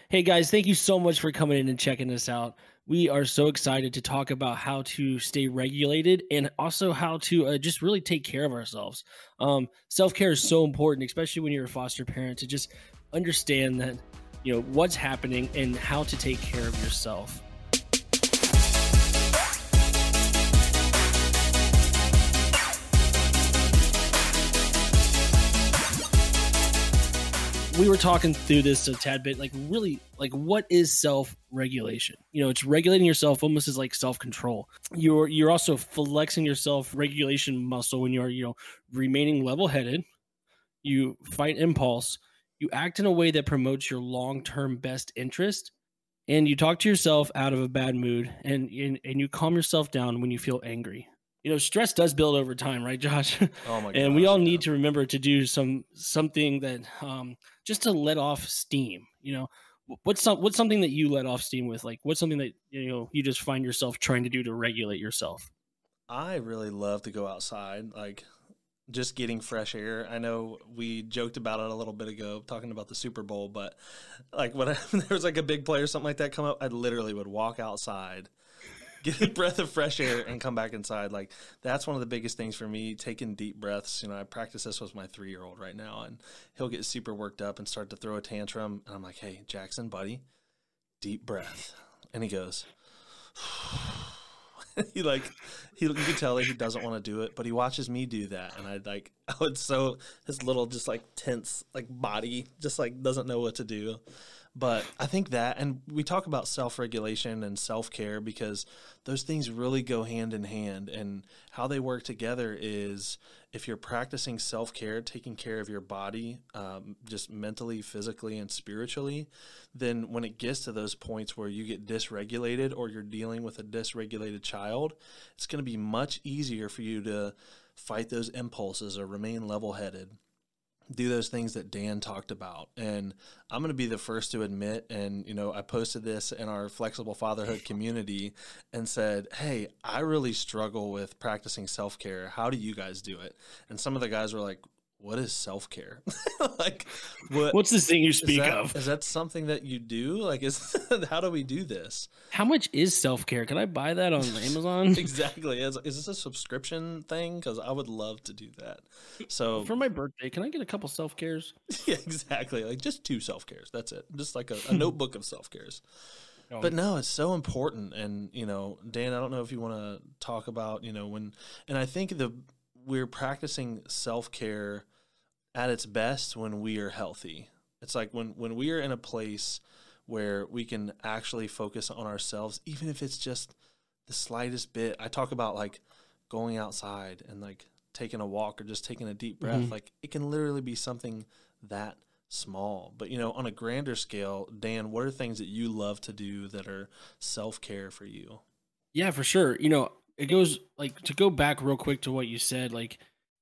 Hey guys, thank you so much for coming in and checking us out. We are so excited to talk about how to stay regulated and also how to just really take care of ourselves. Self care is so important, especially when you're a foster parent, to just understand that what's happening and how to take care of yourself. We were talking through this a tad bit, like really, like what is self-regulation? It's regulating yourself almost as like self-control. You're also flexing your self-regulation muscle when you're, remaining level-headed. You fight impulse. You act in a way that promotes your long-term best interest, and you talk to yourself out of a bad mood, and you calm yourself down when you feel angry. Stress does build over time, right, Josh? Oh my And we gosh, all yeah. need to remember to do something that just to let off steam. What's something that you let off steam with? Like, what's something that you just find yourself trying to do to regulate yourself? I really love to go outside, like just getting fresh air. I know we joked about it a little bit ago, talking about the Super Bowl, but like when there was like a big play or something like that come up, I literally would walk outside, get a breath of fresh air, and come back inside. Like that's one of the biggest things for me, taking deep breaths. I practice this with my 3-year-old right now, and he'll get super worked up and start to throw a tantrum. And I'm like, hey, Jackson, buddy, deep breath. And he goes, you can tell that he doesn't want to do it, but he watches me do that, and I would so his little just like tense like body just like doesn't know what to do. But I think that, and we talk about self-regulation and self-care because those things really go hand in hand, and how they work together is if you're practicing self-care, taking care of your body, just mentally, physically, and spiritually, then when it gets to those points where you get dysregulated or you're dealing with a dysregulated child, it's going to be much easier for you to fight those impulses or remain level-headed, do those things that Dan talked about. And I'm going to be the first to admit, and I posted this in our flexible fatherhood community and said, hey, I really struggle with practicing self-care. How do you guys do it? And some of the guys were like, what is self-care? Like, What's this thing you speak of? Is that something that you do? Like, how do we do this? How much is self-care? Can I buy that on Amazon? Exactly. Is this a subscription thing? Because I would love to do that. So For my birthday, can I get a couple self-cares? yeah, exactly. Like just 2 self-cares. That's it. Just like a notebook of self-cares. No. But no, it's so important. And, Dan, I don't know if you want to talk about, when, and I think we're practicing self-care at its best when we are healthy. It's like when we are in a place where we can actually focus on ourselves, even if it's just the slightest bit. I talk about like going outside and like taking a walk or just taking a deep breath. Mm-hmm. Like it can literally be something that small. But, on a grander scale, Dan, what are things that you love to do that are self-care for you? Yeah, for sure. It goes like to go back real quick to what you said, like,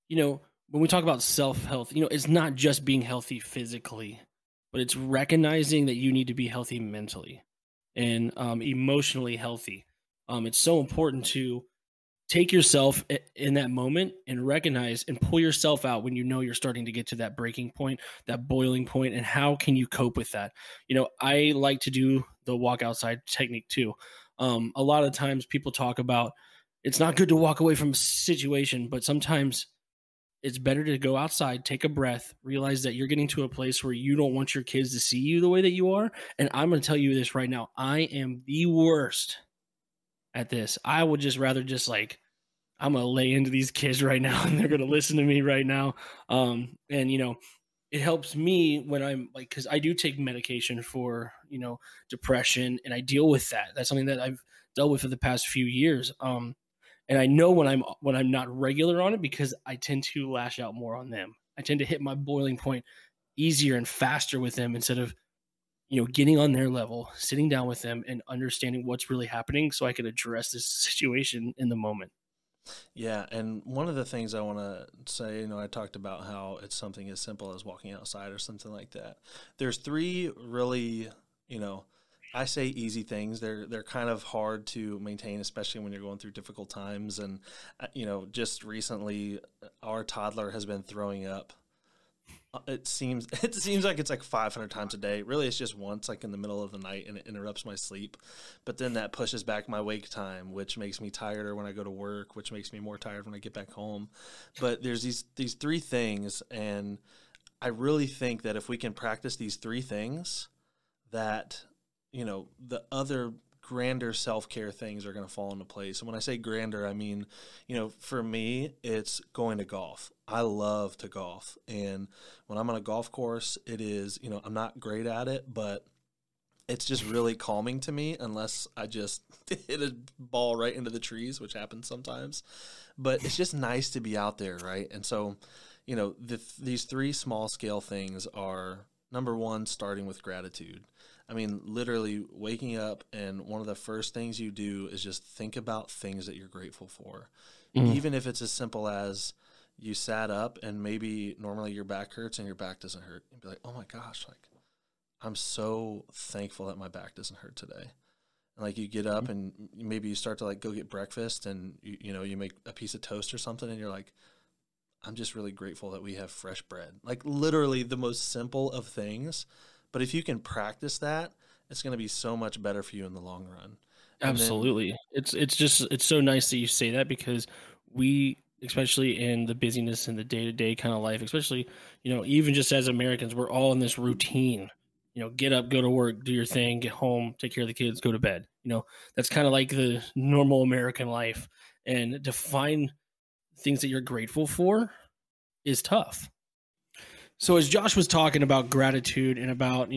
when we talk about self health, it's not just being healthy physically, but it's recognizing that you need to be healthy mentally and emotionally healthy. It's so important to take yourself in that moment and recognize and pull yourself out when you're starting to get to that breaking point, that boiling point, and how can you cope with that? I like to do the walk outside technique too. A lot of times people talk about it's not good to walk away from a situation, but sometimes it's better to go outside, take a breath, realize that you're getting to a place where you don't want your kids to see you the way that you are. And I'm going to tell you this right now. I am the worst at this. I would just rather just like, I'm going to lay into these kids right now and they're going to listen to me right now. And it helps me when I'm like, cause I do take medication for, depression, and I deal with that. That's something that I've dealt with for the past few years. And I know when I'm not regular on it because I tend to lash out more on them. I tend to hit my boiling point easier and faster with them instead of, getting on their level, sitting down with them and understanding what's really happening so I could address this situation in the moment. Yeah, and one of the things I want to say, I talked about how it's something as simple as walking outside or something like that. There's 3 really, I say easy things. They're kind of hard to maintain, especially when you're going through difficult times. And just recently, our toddler has been throwing up it seems like it's like 500 times a day. Really, it's just once, like in the middle of the night, and it interrupts my sleep. But then that pushes back my wake time, which makes me tireder when I go to work, which makes me more tired when I get back home. But there's these three things, and I really think that if we can practice these three things, that the other grander self-care things are going to fall into place. And when I say grander, I mean, for me, it's going to golf. I love to golf. And when I'm on a golf course, it is, I'm not great at it, but it's just really calming to me unless I just hit a ball right into the trees, which happens sometimes. But it's just nice to be out there, right? And so, these three small scale things are, number one, starting with gratitude. I mean, literally waking up and one of the first things you do is just think about things that you're grateful for. Even if it's as simple as you sat up and maybe normally your back hurts and your back doesn't hurt. You'd be like, oh my gosh, like I'm so thankful that my back doesn't hurt today. And like you get up and maybe you start to like go get breakfast and you make a piece of toast or something and you're like, I'm just really grateful that we have fresh bread. Like literally the most simple of things. But if you can practice that, it's going to be so much better for you in the long run. Absolutely. It's so nice that you say that, because we, especially in the busyness and the day-to-day kind of life, especially, even just as Americans, we're all in this routine, get up, go to work, do your thing, get home, take care of the kids, go to bed. That's kind of like the normal American life. And to find things that you're grateful for is tough. So as Josh was talking about gratitude and about,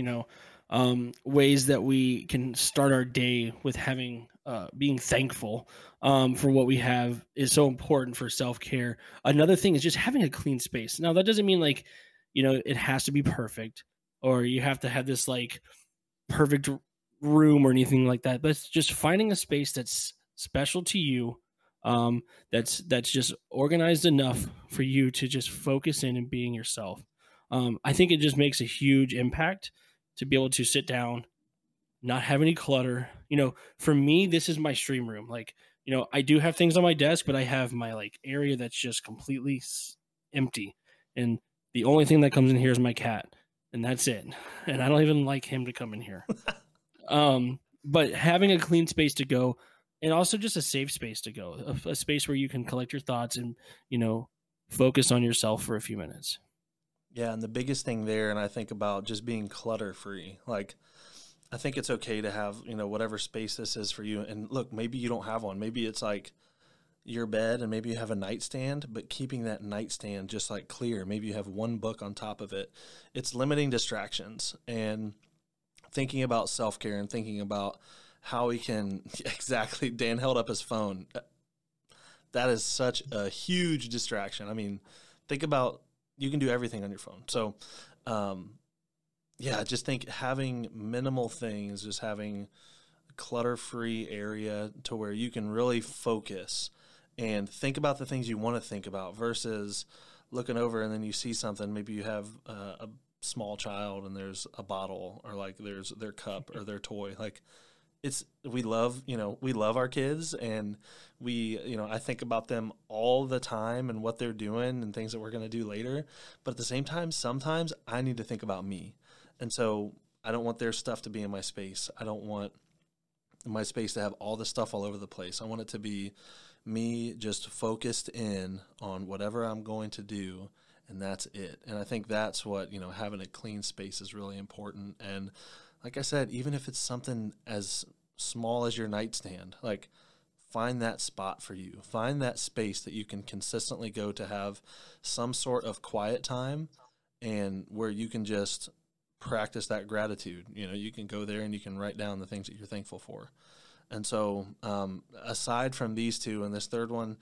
ways that we can start our day with having, being thankful for what we have is so important for self-care. Another thing is just having a clean space. Now that doesn't mean like, it has to be perfect or you have to have this like perfect room or anything like that, but it's just finding a space that's special to you. That's just organized enough for you to just focus in and being yourself. I think it just makes a huge impact to be able to sit down, not have any clutter. For me, this is my stream room. Like, I do have things on my desk, but I have my like area that's just completely empty. And the only thing that comes in here is my cat, and that's it. And I don't even like him to come in here. But having a clean space to go, and also just a safe space to go, a space where you can collect your thoughts and, focus on yourself for a few minutes. Yeah, and the biggest thing there, and I think about just being clutter free. Like, I think it's okay to have, whatever space this is for you. And look, maybe you don't have one. Maybe it's like your bed and maybe you have a nightstand, but keeping that nightstand just like clear. Maybe you have one book on top of it. It's limiting distractions and thinking about self-care and thinking about how we can exactly. Dan held up his phone. That is such a huge distraction. I mean, think about, you can do everything on your phone. So, I just think having minimal things, just having a clutter-free area to where you can really focus and think about the things you want to think about versus looking over and then you see something. Maybe you have a small child and there's a bottle or like there's their cup or their toy. Like we love our kids and I think about them all the time and what they're doing and things that we're going to do later. But at the same time, sometimes I need to think about me. And so I don't want their stuff to be in my space. I don't want my space to have all the stuff all over the place. I want it to be me just focused in on whatever I'm going to do. And that's it. And I think that's what, having a clean space is really important. And like I said, even if it's something as small as your nightstand, like find that spot for you. Find that space that you can consistently go to have some sort of quiet time and where you can just practice that gratitude. You can go there and you can write down the things that you're thankful for. And so aside from these two and this third one,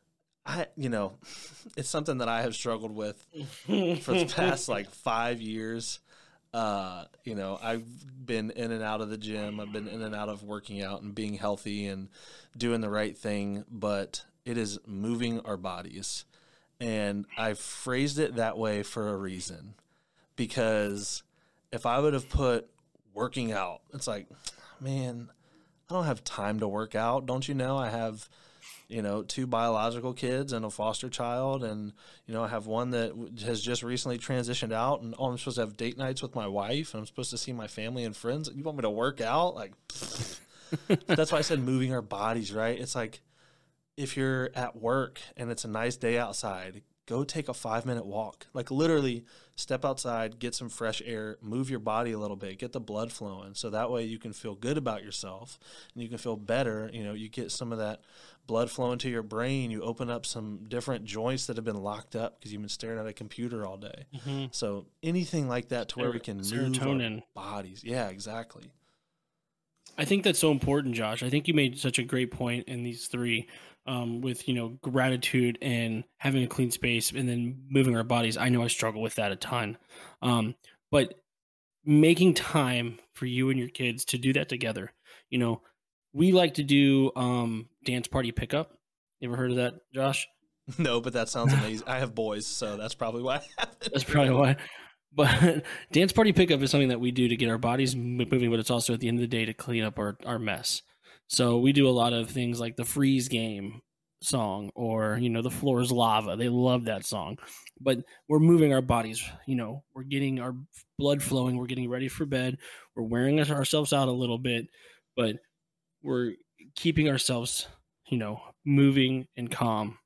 it's something that I have struggled with for the past like 5 years. I've been in and out of the gym. I've been in and out of working out and being healthy and doing the right thing, but it is moving our bodies. And I phrased it that way for a reason, because if I would have put working out, it's like, man, I don't have time to work out. Don't you know? I have 2 biological kids and a foster child. And, I have one that has just recently transitioned out, and I'm supposed to have date nights with my wife, and I'm supposed to see my family and friends. You want me to work out? Like, that's why I said moving our bodies, right? It's like, if you're at work and it's a nice day outside, go take a 5-minute walk. Like, literally step outside, get some fresh air, move your body a little bit, get the blood flowing. So that way you can feel good about yourself and you can feel better. You get some of that blood flowing to your brain. You open up some different joints that have been locked up because you've been staring at a computer all day. Mm-hmm. So anything like that to where we can move our bodies. Yeah, exactly. I think that's so important, Josh. I think you made such a great point in these 3. With gratitude and having a clean space and then moving our bodies. I know I struggle with that a ton, but making time for you and your kids to do that together. We like to do dance party pickup. You ever heard of that, Josh? No, but that sounds amazing. I have boys, so that's probably why. That's probably why. But dance party pickup is something that we do to get our bodies moving, but it's also at the end of the day to clean up our mess. So we do a lot of things like the Freeze Game song or, the Floor is Lava. They love that song. But we're moving our bodies, we're getting our blood flowing. We're getting ready for bed. We're wearing ourselves out a little bit, but we're keeping ourselves, moving and calm.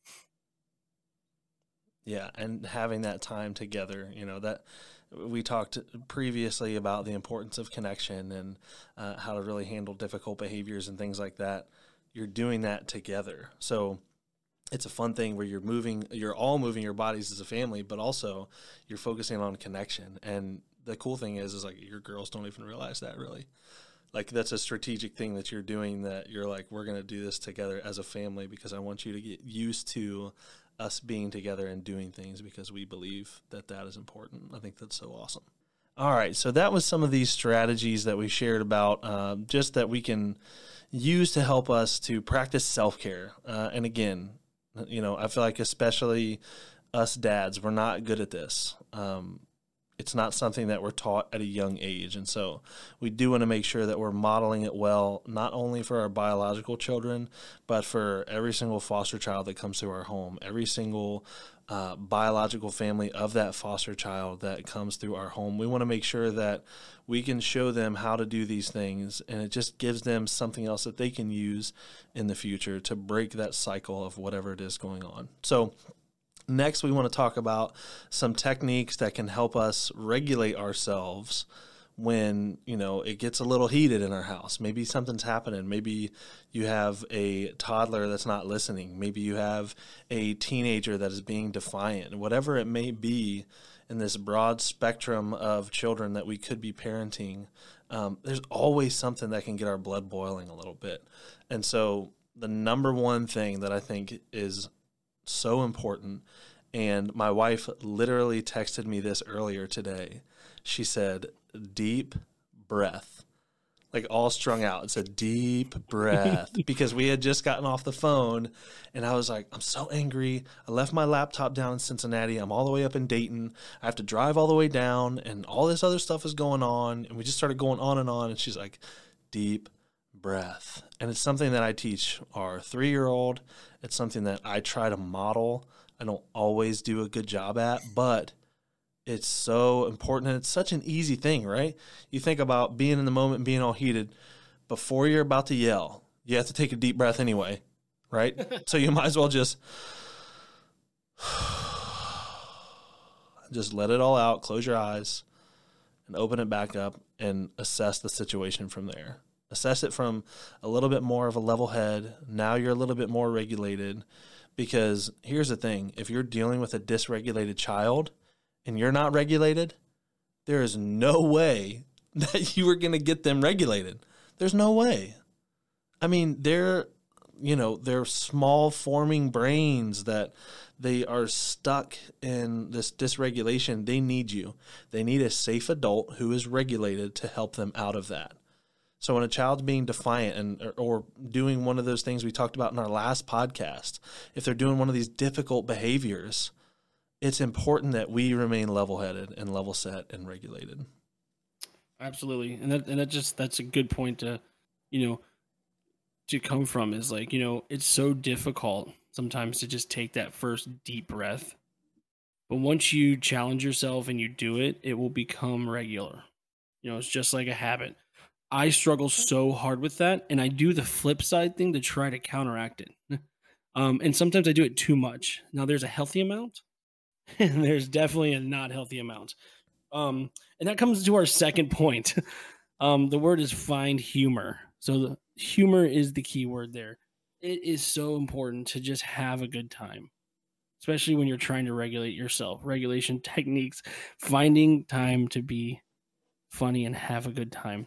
Yeah, and having that time together, that we talked previously about the importance of connection and how to really handle difficult behaviors and things like that. You're doing that together. So it's a fun thing where you're all moving your bodies as a family, but also you're focusing on connection. And the cool thing is like your girls don't even realize that really. Like that's a strategic thing that you're doing, that you're like, we're going to do this together as a family because I want you to get used to us being together and doing things because we believe that is important. I think that's so awesome. All right, so that was some of these strategies that we shared about just that we can use to help us to practice self-care. And again, I feel like especially us dads, we're not good at this. It's not something that we're taught at a young age. And so we do want to make sure that we're modeling it well, not only for our biological children, but for every single foster child that comes to our home, every single biological family of that foster child that comes through our home. We want to make sure that we can show them how to do these things, and it just gives them something else that they can use in the future to break that cycle of whatever it is going on. So next, we want to talk about some techniques that can help us regulate ourselves when, it gets a little heated in our house. Maybe something's happening. Maybe you have a toddler that's not listening. Maybe you have a teenager that is being defiant. Whatever it may be in this broad spectrum of children that we could be parenting, there's always something that can get our blood boiling a little bit. And so the number one thing that I think is so important, and my wife literally texted me this earlier today. She said, deep breath, like all strung out. It said deep breath because we had just gotten off the phone, and I was like, I'm so angry. I left my laptop down in Cincinnati. I'm all the way up in Dayton. I have to drive all the way down, and all this other stuff is going on. And we just started going on, and she's like, deep breath. And it's something that I teach our 3-year-old. It's something that I try to model. I don't always do a good job at, but it's so important. And it's such an easy thing, right? You think about being in the moment and being all heated. Before you're about to yell, you have to take a deep breath anyway, right? So you might as well just let it all out, close your eyes, and open it back up and assess the situation from there. Assess it from a little bit more of a level head. Now you're a little bit more regulated, because here's the thing. If you're dealing with a dysregulated child and you're not regulated, there is no way that you are going to get them regulated. There's no way. I mean, they're small forming brains that they are stuck in this dysregulation. They need you. They need a safe adult who is regulated to help them out of that. So when a child's being defiant or doing one of those things we talked about in our last podcast, if they're doing one of these difficult behaviors, it's important that we remain level-headed and level-set and regulated. Absolutely. And that's a good point to to come from is like, it's so difficult sometimes to just take that first deep breath. But once you challenge yourself and you do it, it will become regular. It's just like a habit. I struggle so hard with that, and I do the flip side thing to try to counteract it. And sometimes I do it too much. Now, there's a healthy amount, and there's definitely a not healthy amount. And that comes to our second point. The word is find humor. So the humor is the key word there. It is so important to just have a good time, especially when you're trying to regulate yourself. Regulation techniques, finding time to be funny and have a good time.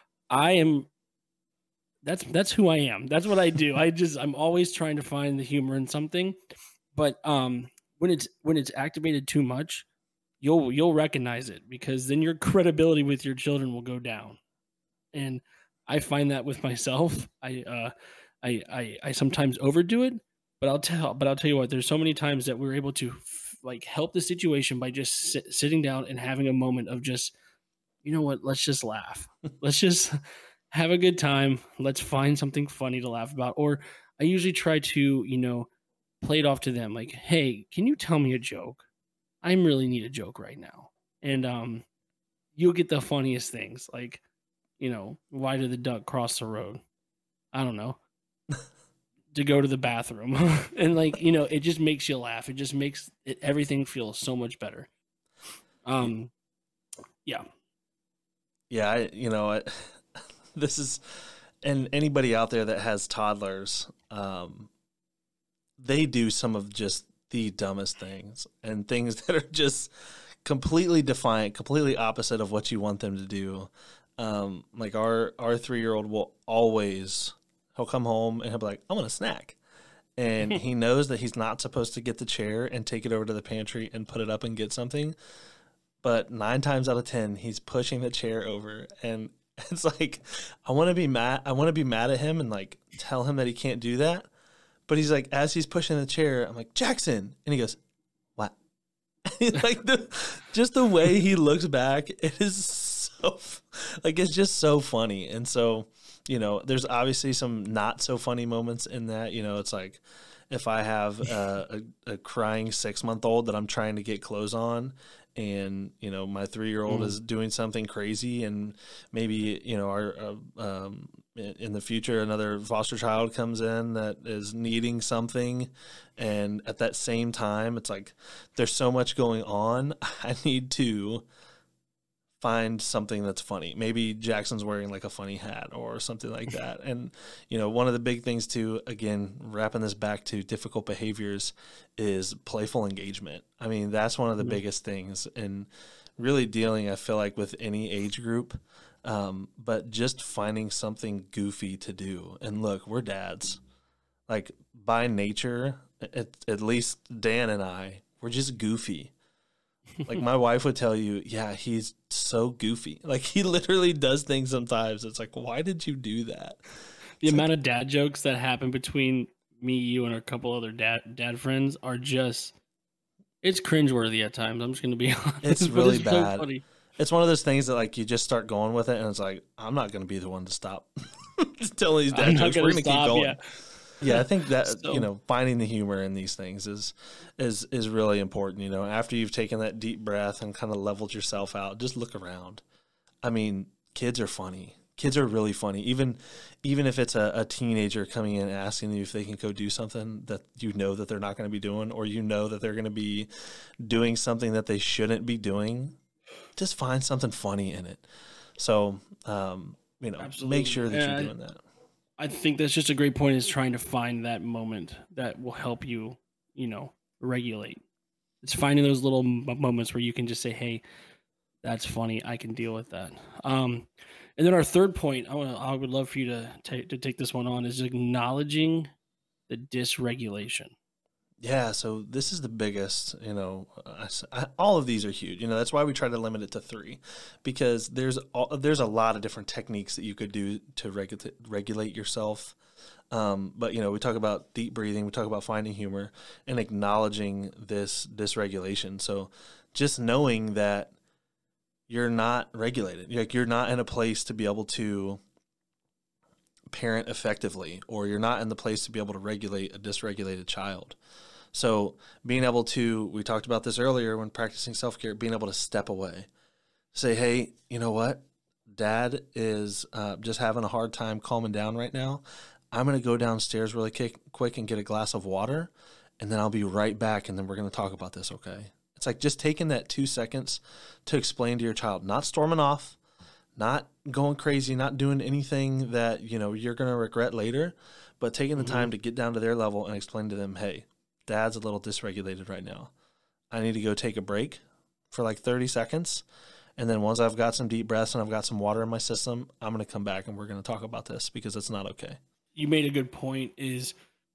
That's who I am. That's what I do. I'm always trying to find the humor in something. But when it's activated too much, you'll recognize it, because then your credibility with your children will go down. And I find that with myself. I sometimes overdo it, but I'll tell you what, there's so many times that we're able to help the situation by just sitting down and having a moment of just, you know what, let's just laugh. Let's just have a good time. Let's find something funny to laugh about. Or I usually try to, play it off to them like, hey, can you tell me a joke? I really need a joke right now. And you'll get the funniest things. Like, why did the duck cross the road? I don't know. To go to the bathroom. And it just makes you laugh. It just makes everything feel so much better. Yeah. Yeah, this is, and anybody out there that has toddlers, they do some of just the dumbest things, and things that are just completely defiant, completely opposite of what you want them to do. Like our 3-year-old will always, he'll come home and he'll be like, I want a snack. And he knows that he's not supposed to get the chair and take it over to the pantry and put it up and get something. But 9 times out of 10, he's pushing the chair over, and it's like, I want to be mad at him and tell him that he can't do that. But he's like, as he's pushing the chair, I'm like, Jackson, and he goes, what? Just the way he looks back, it is so it's just so funny. And so, there's obviously some not so funny moments in that. It's like, if I have a crying 6-month-old that I'm trying to get clothes on, and my 3-year-old is doing something crazy, and maybe our in the future another foster child comes in that is needing something, and at that same time it's like there's so much going on. I need to find something that's funny. Maybe Jackson's wearing a funny hat or something like that. And, one of the big things too, again, wrapping this back to difficult behaviors, is playful engagement. I mean, that's one of the biggest things in really dealing, I feel like, with any age group. But just finding something goofy to do. And look, we're dads. By nature, at least Dan and I, we're just goofy. My wife would tell you, yeah, he's so goofy. He literally does things sometimes. It's like, why did you do that? The amount of dad jokes that happen between me, you, and a couple other dad friends are just, it's cringeworthy at times. I'm just going to be honest. It's really bad. So funny. It's one of those things that you just start going with it, and it's like, I'm not going to be the one to stop. Just telling these dad jokes. We're going to keep going. Yeah. Yeah, I think that finding the humor in these things is really important. After you've taken that deep breath and kind of leveled yourself out, just look around. I mean, kids are funny. Kids are really funny. Even if it's a teenager coming in and asking you if they can go do something that that they're not going to be doing, or that they're going to be doing something that they shouldn't be doing, just find something funny in it. So, make sure that you're doing that. I think that's just a great point, is trying to find that moment that will help you, regulate. It's finding those little moments where you can just say, hey, that's funny. I can deal with that. And then our third point, I would love for you to take this one on, is acknowledging the dysregulation. Yeah, so this is the biggest, all of these are huge. That's why we try to limit it to 3, because there's a lot of different techniques that you could do to regulate yourself. But, we talk about deep breathing, we talk about finding humor, and acknowledging this dysregulation. So just knowing that you're not regulated, you're not in a place to be able to parent effectively, or you're not in the place to be able to regulate a dysregulated child. So being able to, we talked about this earlier when practicing self-care, being able to step away, say, hey, you know what? Dad is just having a hard time calming down right now. I'm going to go downstairs really quick and get a glass of water, and then I'll be right back, and then we're going to talk about this, okay? It's like just taking that 2 seconds to explain to your child, not storming off, not going crazy, not doing anything that, you know, you're going to regret later, but taking the time to get down to their level and explain to them, hey, Dad's a little dysregulated right now. I need to go take a break for like 30 seconds. And then once I've got some deep breaths and I've got some water in my system, I'm going to come back and we're going to talk about this because it's not okay. You made a good point, is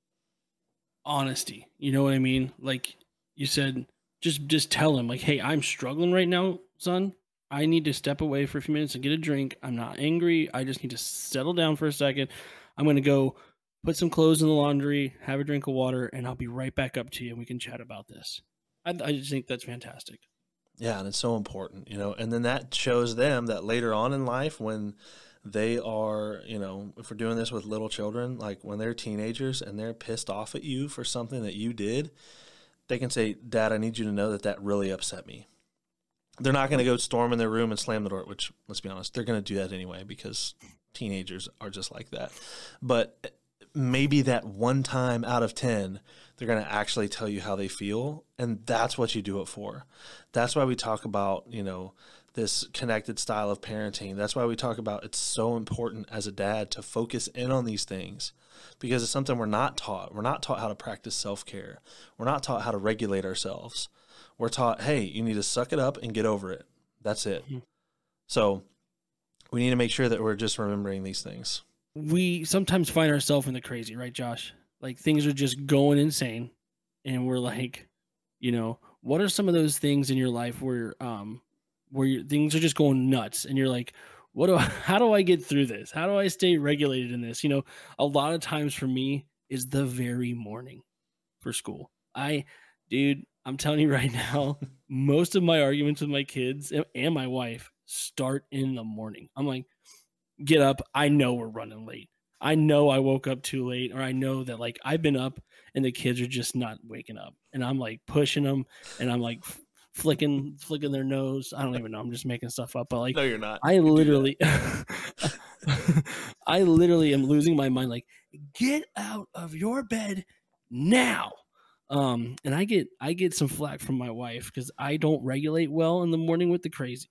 honesty. You know what I mean? Like you said, just tell him, like, hey, I'm struggling right now, son. I need to step away for a few minutes and get a drink. I'm not angry. I just need to settle down for a second. I'm going to go put some clothes in the laundry, have a drink of water, and I'll be right back up to you and we can chat about this. I just think that's fantastic. Yeah, and it's so important, you know, and then that shows them that later on in life when they are, you know, if we're doing this with little children, like when they're teenagers and they're pissed off at you for something that you did, they can say, Dad, I need you to know that that really upset me. They're not going to go storm in their room and slam the door, which, let's be honest, they're going to do that anyway because teenagers are just like that. But maybe that one time out of 10, they're going to actually tell you how they feel, and that's what you do it for. That's why we talk about, you know, this connected style of parenting. That's why we talk about it's so important as a dad to focus in on these things because it's something we're not taught. We're not taught how to practice self-care. We're not taught how to regulate ourselves. We're taught, hey, you need to suck it up and get over it. That's it. Mm-hmm. So we need to make sure that we're just remembering these things. We sometimes find ourselves in the crazy, right, Josh? Like things are just going insane. And we're like, you know, what are some of those things in your life where things are just going nuts and you're like, how do I get through this? How do I stay regulated in this? You know, a lot of times for me is the very morning for school. Dude, I'm telling you right now, most of my arguments with my kids and my wife start in the morning. I'm like, get up. I know we're running late. I know I woke up too late, or I know that like I've been up and the kids are just not waking up, and I'm like pushing them and I'm like flicking their nose. I don't even know. I'm just making stuff up. But like, no, you're not. I literally am losing my mind. Like, get out of your bed now. And I get some flack from my wife because I don't regulate well in the morning with the crazy.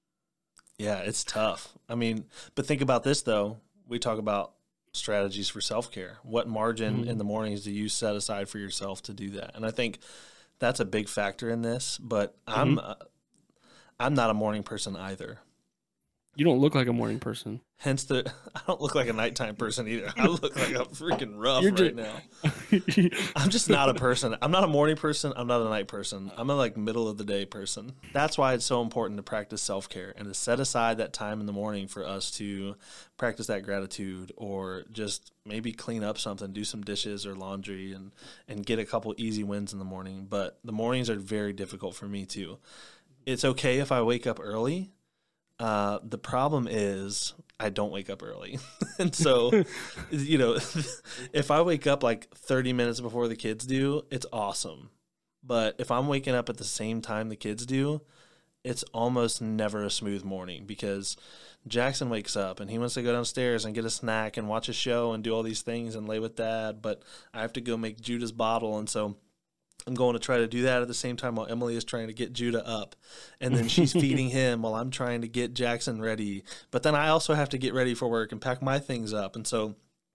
Yeah, it's tough. I mean, but think about this though. We talk about strategies for self-care. What margin in the mornings do you set aside for yourself to do that? And I think that's a big factor in this, but I'm not a morning person either. You don't look like a morning person. Hence I don't look like a nighttime person either. I look like a freaking rough right now. I'm just not a person. I'm not a morning person. I'm not a night person. I'm a like middle of the day person. That's why it's so important to practice self-care and to set aside that time in the morning for us to practice that gratitude or just maybe clean up something, do some dishes or laundry and get a couple easy wins in the morning. But the mornings are very difficult for me too. It's okay if I wake up early. The problem is I don't wake up early. And so, you know, if I wake up like 30 minutes before the kids do, it's awesome. But if I'm waking up at the same time the kids do, it's almost never a smooth morning because Jackson wakes up and he wants to go downstairs and get a snack and watch a show and do all these things and lay with Dad. But I have to go make Judah's bottle. And so I'm going to try to do that at the same time while Emily is trying to get Judah up. And then she's feeding him while I'm trying to get Jackson ready. But then I also have to get ready for work and pack my things up. And so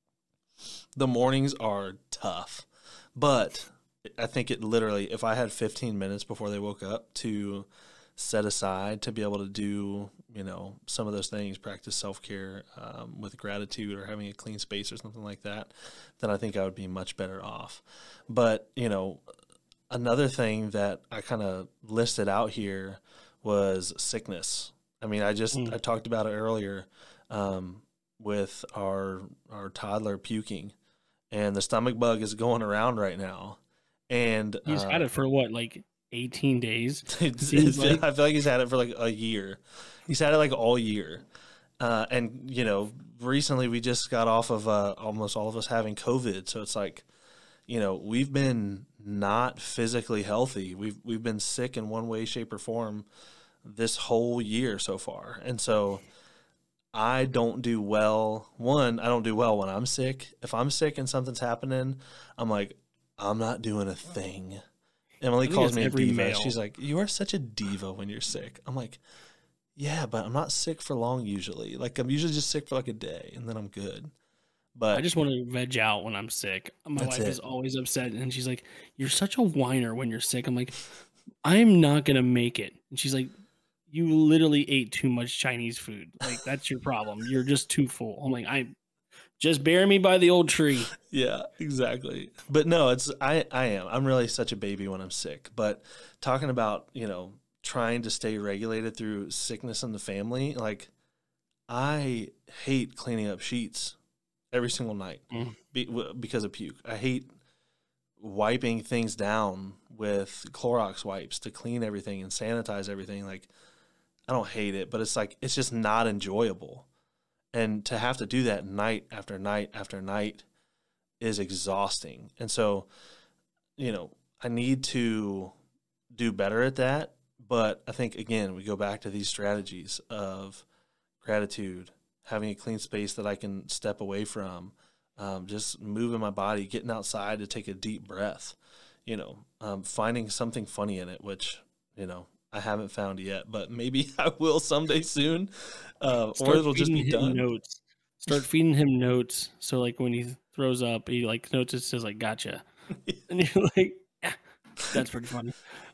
the mornings are tough. But I think it literally, if I had 15 minutes before they woke up to set aside to be able to do, you know, some of those things, practice self-care with gratitude or having a clean space or something like that, then I think I would be much better off. But, you know, another thing that I kind of listed out here was sickness. I mean, I talked about it earlier with our toddler puking, and the stomach bug is going around right now. And he's had it for what, like 18 days? I feel like he's had it for like a year. He's had it like all year. And recently we just got off of almost all of us having COVID, so it's like, we've been not physically healthy. We've been sick in one way, shape, or form this whole year so far, and so I don't do well. One, I don't do well when I'm sick. If I'm sick and something's happening, I'm like, I'm not doing a thing. Emily calls me a diva. Male. She's like, you are such a diva when you're sick. I'm like, yeah, but I'm not sick for long usually. Like, I'm usually just sick for like a day, and then I'm good. But I just want to veg out when I'm sick. My wife is always upset, and she's like, you're such a whiner when you're sick. I'm like, I'm not going to make it. And she's like, you literally ate too much Chinese food. Like, that's your problem. You're just too full. I'm like, just bury me by the old tree. Yeah, exactly. But no, I am. I'm really such a baby when I'm sick. But talking about, trying to stay regulated through sickness in the family, like, I hate cleaning up sheets every single night because of puke. I hate wiping things down with Clorox wipes to clean everything and sanitize everything. Like, I don't hate it, but it's like, it's just not enjoyable. And to have to do that night after night after night is exhausting. And so, I need to do better at that. But I think, again, we go back to these strategies of gratitude, having a clean space that I can step away from, just moving my body, getting outside to take a deep breath, finding something funny in it, which, I haven't found yet, but maybe I will someday soon, or it'll just be done. Notes. Start feeding him notes. So like when he throws up, he like notes, says like, gotcha. And you're like, yeah, that's pretty funny.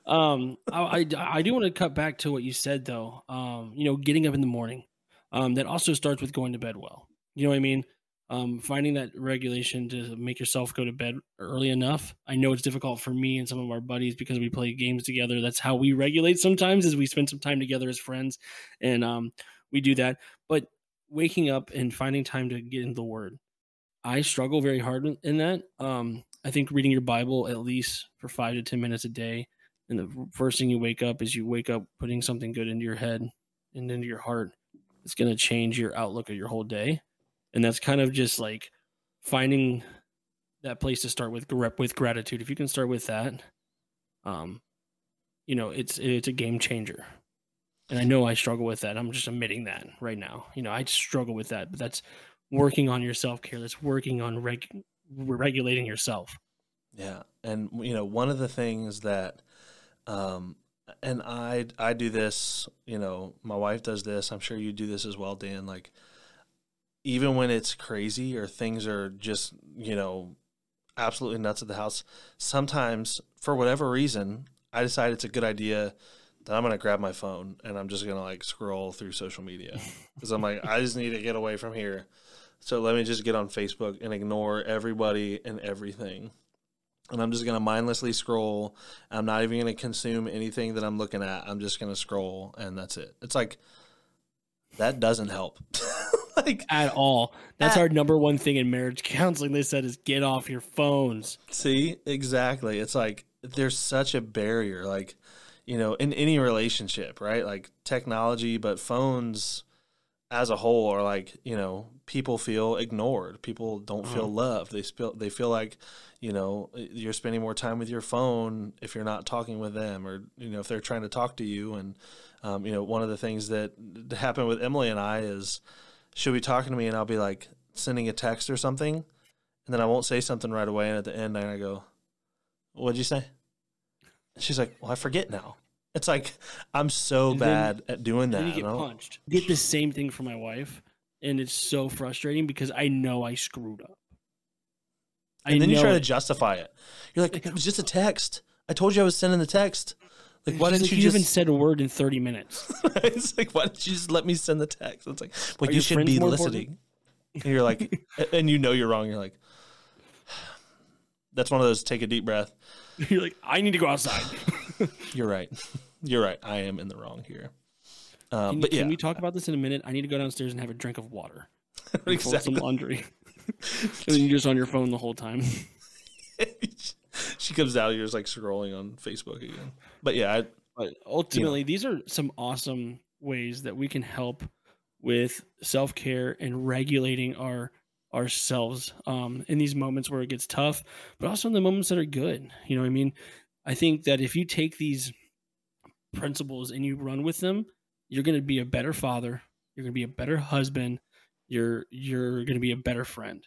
I do want to cut back to what you said though. Getting up in the morning. That also starts with going to bed well. You know what I mean? Finding that regulation to make yourself go to bed early enough. I know it's difficult for me and some of our buddies because we play games together. That's how we regulate sometimes, is we spend some time together as friends, and we do that. But waking up and finding time to get into the Word, I struggle very hard in that. I think reading your Bible at least for 5 to 10 minutes a day, and the first thing you wake up putting something good into your head and into your heart. It's going to change your outlook of your whole day. And that's kind of just like finding that place to start with gratitude. If you can start with that, it's a game changer. And I know I struggle with that. I'm just admitting that right now. I struggle with that, but that's working on your self-care. That's working on regulating yourself. Yeah. And, one of the things that, and I do this, my wife does this. I'm sure you do this as well, Dan. Like, even when it's crazy or things are just, absolutely nuts at the house, sometimes for whatever reason, I decide it's a good idea that I'm going to grab my phone and I'm just going to like scroll through social media because I'm like, I just need to get away from here. So let me just get on Facebook and ignore everybody and everything. And I'm just going to mindlessly scroll. I'm not even going to consume anything that I'm looking at. I'm just going to scroll, and that's it. It's like, that doesn't help. Like, at all. That's our number one thing in marriage counseling, they said, is get off your phones. See, exactly. It's like, there's such a barrier, like, in any relationship, right? Like technology, but phones as a whole are like, people feel ignored. People don't feel loved. They feel like, you're spending more time with your phone if you're not talking with them, or, if they're trying to talk to you. And, one of the things that happened with Emily and I is she'll be talking to me and I'll be like sending a text or something, and then I won't say something right away. And at the end, I go, "What'd you say?" And she's like, "Well, I forget now." It's like, I'm so bad at doing that. Then you get punched. I get the same thing from my wife, and it's so frustrating because I know I screwed up. And then you try to justify it. You're like, it was just a text. I told you I was sending the text. Like, why didn't you just... haven't said a word in 30 minutes. It's like, why didn't you just let me send the text? It's like, well, you should be listening. And you're like, and you're wrong. You're like, that's one of those take a deep breath. You're like, I need to go outside. You're right. You're right. I am in the wrong here. Can we talk about this in a minute? I need to go downstairs and have a drink of water. Exactly. Fold some laundry. And then you're just on your phone the whole time. She comes out, you're just like scrolling on Facebook again. But yeah. But ultimately, these are some awesome ways that we can help with self-care and regulating ourselves in these moments where it gets tough, but also in the moments that are good. You know what I mean? I think that if you take these principles and you run with them, you're going to be a better father. You're going to be a better husband. You're going to be a better friend.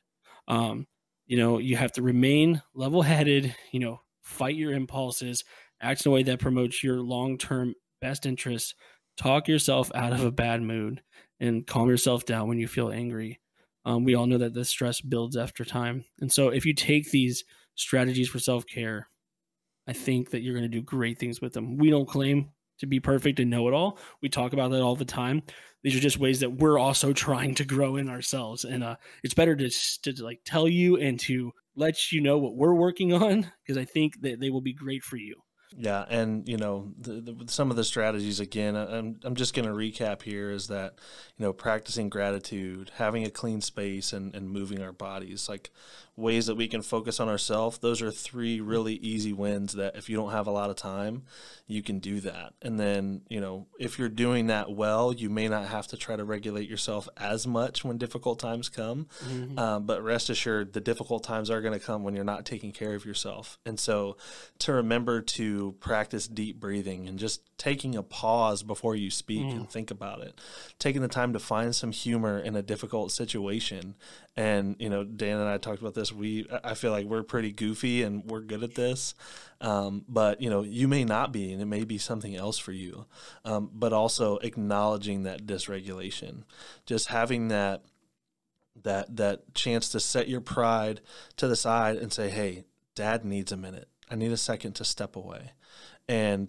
You have to remain level-headed. Fight your impulses, act in a way that promotes your long-term best interests. Talk yourself out of a bad mood and calm yourself down when you feel angry. We all know that the stress builds after time, and so if you take these strategies for self-care, I think that you're going to do great things with them. We don't claim to be perfect and know it all. We talk about that all the time. These are just ways that we're also trying to grow in ourselves. And it's better to like tell you and to let you know what we're working on, because I think that they will be great for you. Yeah, and some of the strategies again. I'm just going to recap here is that practicing gratitude, having a clean space, and moving our bodies, like ways that we can focus on ourselves. Those are 3 really easy wins that if you don't have a lot of time, you can do that. And then if you're doing that well, you may not have to try to regulate yourself as much when difficult times come. Mm-hmm. But rest assured, the difficult times are going to come when you're not taking care of yourself. And so to remember to practice deep breathing and just taking a pause before you speak and think about it, taking the time to find some humor in a difficult situation. And Dan and I talked about this. I feel like we're pretty goofy and we're good at this, but you may not be, and it may be something else for you. But also acknowledging that dysregulation, just having that chance to set your pride to the side and say, "Hey, Dad needs a minute. I need a second to step away." And,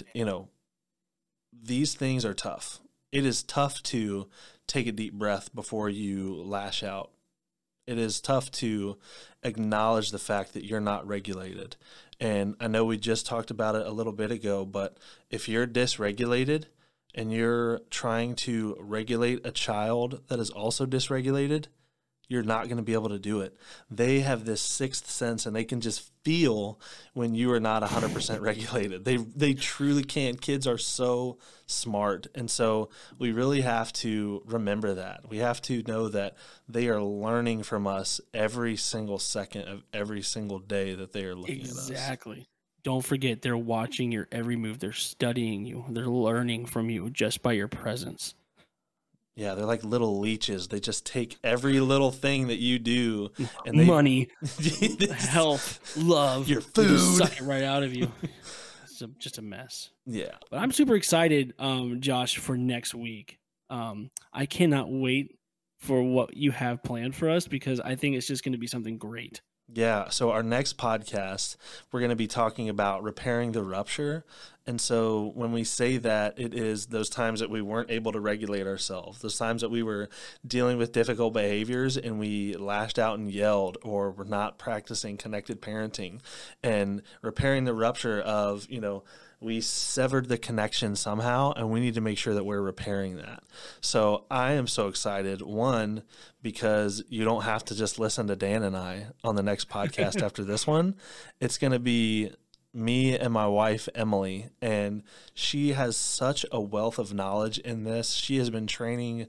these things are tough. It is tough to take a deep breath before you lash out. It is tough to acknowledge the fact that you're not regulated. And I know we just talked about it a little bit ago, but if you're dysregulated and you're trying to regulate a child that is also dysregulated, you're not going to be able to do it. They have this sixth sense, and they can just feel when you are not 100% regulated. They truly can. Kids are so smart. And so we really have to remember that. We have to know that they are learning from us every single second of every single day that they are looking at us. Exactly. Don't forget, they're watching your every move. They're studying you. They're learning from you just by your presence. Yeah, they're like little leeches. They just take every little thing that you do, and money, health, love, your food, just suck it right out of you. It's just a mess. Yeah, but I'm super excited, Josh, for next week. I cannot wait for what you have planned for us, because I think it's just going to be something great. Yeah, so our next podcast, we're going to be talking about repairing the rupture. And so when we say that, it is those times that we weren't able to regulate ourselves, those times that we were dealing with difficult behaviors and we lashed out and yelled, or were not practicing connected parenting, and repairing the rupture of, we severed the connection somehow, and we need to make sure that we're repairing that. So I am so excited, one, because you don't have to just listen to Dan and I on the next podcast after this one. It's going to be me and my wife, Emily, and she has such a wealth of knowledge in this. She has been training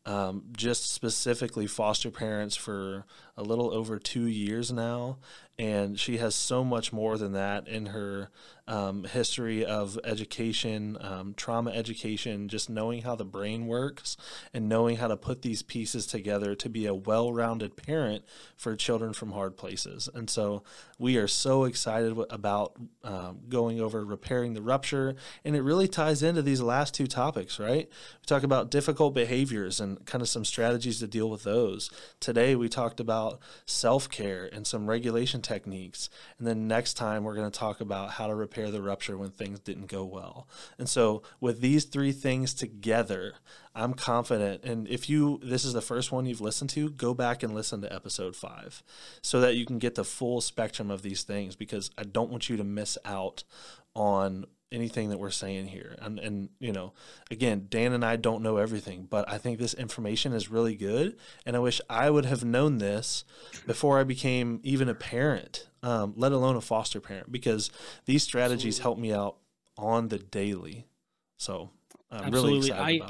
just specifically foster parents for a little over 2 years now, and she has so much more than that in her history of education, trauma education, just knowing how the brain works and knowing how to put these pieces together to be a well-rounded parent for children from hard places. And so we are so excited about going over repairing the rupture, and it really ties into these last 2 topics, right? We talk about difficult behaviors and kind of some strategies to deal with those. Today we talked about self-care and some regulation techniques, and then next time we're going to talk about how to repair the rupture when things didn't go well. And so with these 3 things together, I'm confident, and if this is the first one you've listened to, go back and listen to episode 5 so that you can get the full spectrum of these things, because I don't want you to miss out on anything that we're saying here. And again, Dan and I don't know everything, but I think this information is really good, and I wish I would have known this before I became even a parent, let alone a foster parent, because these strategies help me out on the daily. So I'm really excited about it.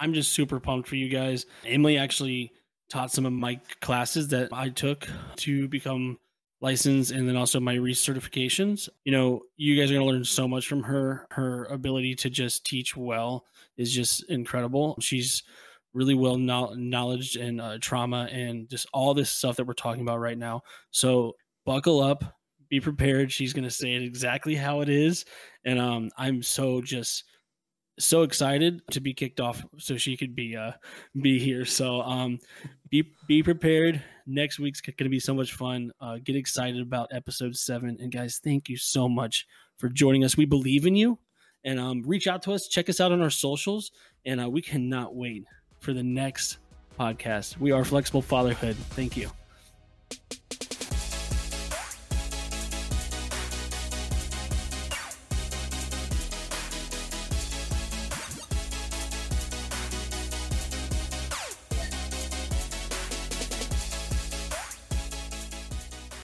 I'm just super pumped for you guys. Emily actually taught some of my classes that I took to become licensed, and then also my recertifications. You know, you guys are going to learn so much from her. Her ability to just teach well is just incredible. She's really well knowledge and trauma and just all this stuff that we're talking about right now. So buckle up, be prepared. She's going to say it exactly how it is. And I'm so excited to be kicked off so she could be here. So be prepared. Next week's going to be so much fun. Get excited about episode 7. And guys, thank you so much for joining us. We believe in you. And reach out to us, check us out on our socials, and we cannot wait for the next podcast. We are Flexible Fatherhood. Thank you.